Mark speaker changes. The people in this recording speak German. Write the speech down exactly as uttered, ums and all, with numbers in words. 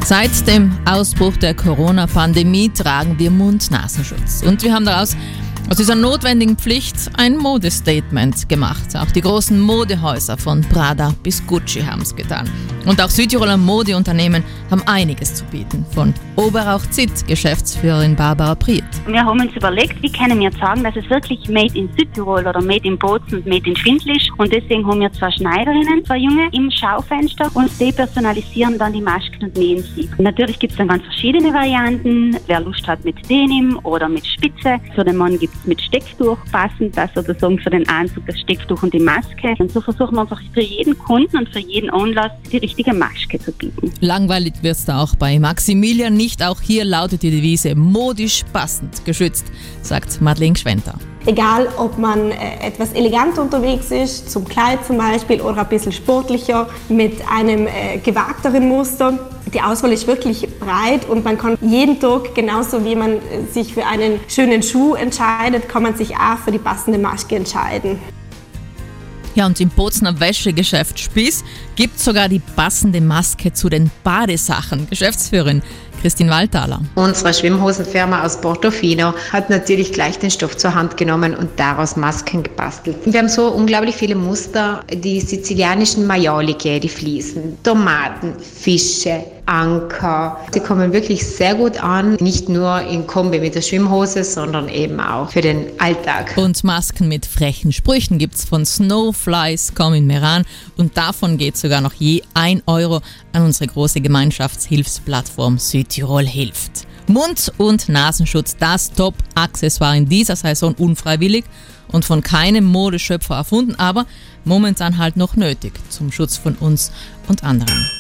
Speaker 1: Seit dem Ausbruch der Corona-Pandemie tragen wir Mund-Nasenschutz. Und wir haben daraus aus dieser notwendigen Pflicht ein Modestatement gemacht. Auch die großen Modehäuser von Prada bis Gucci haben es getan. Und auch Südtiroler Modeunternehmen haben einiges zu bieten. Von Oberrauch-Zitt-Geschäftsführerin Barbara Priet.
Speaker 2: Wir haben uns überlegt, wie können wir sagen, dass es wirklich Made in Südtirol oder Made in Bozen und Made in Schwindl ist. Und deswegen haben wir zwei Schneiderinnen, zwei Junge im Schaufenster und die personalisieren dann die Masken und nähen sie. Und natürlich gibt es dann ganz verschiedene Varianten. Wer Lust hat mit Denim oder mit Spitze. Für den Mann gibt es mit Stecktuch passend, das sozusagen für den Anzug das Stecktuch und die Maske. Und so versuchen wir einfach für jeden Kunden und für jeden Anlass die richtige Maske zu bieten.
Speaker 1: Langweilig wird es da auch bei Maximilian nicht. Auch hier lautet die Devise modisch passend geschützt, sagt Madeleine Gschwenter.
Speaker 3: Egal, ob man äh, etwas elegant unterwegs ist, zum Kleid zum Beispiel, oder ein bisschen sportlicher mit einem äh, gewagteren Muster. Die Auswahl ist wirklich breit und man kann jeden Tag, genauso wie man sich für einen schönen Schuh entscheidet, kann man sich auch für die passende Maske entscheiden.
Speaker 1: Ja, und im Bozener Wäschegeschäft Spieß gibt es sogar die passende Maske zu den Badesachen. Geschäftsführerin Christine Waldthaler.
Speaker 4: Unsere Schwimmhosenfirma aus Portofino hat natürlich gleich den Stoff zur Hand genommen und daraus Masken gebastelt. Wir haben so unglaublich viele Muster, die sizilianischen Majoliche, die Fliesen, Tomaten, Fische, Anker. Sie kommen wirklich sehr gut an, nicht nur in Kombi mit der Schwimmhose, sondern eben auch für den Alltag.
Speaker 1: Und Masken mit frechen Sprüchen gibt's von Snowflies, Komm in Meran, und davon geht sogar noch je ein Euro an unsere große Gemeinschaftshilfsplattform Südtirol hilft. Mund- und Nasenschutz, das Top-Accessoire in dieser Saison, unfreiwillig und von keinem Modeschöpfer erfunden, aber momentan halt noch nötig zum Schutz von uns und anderen.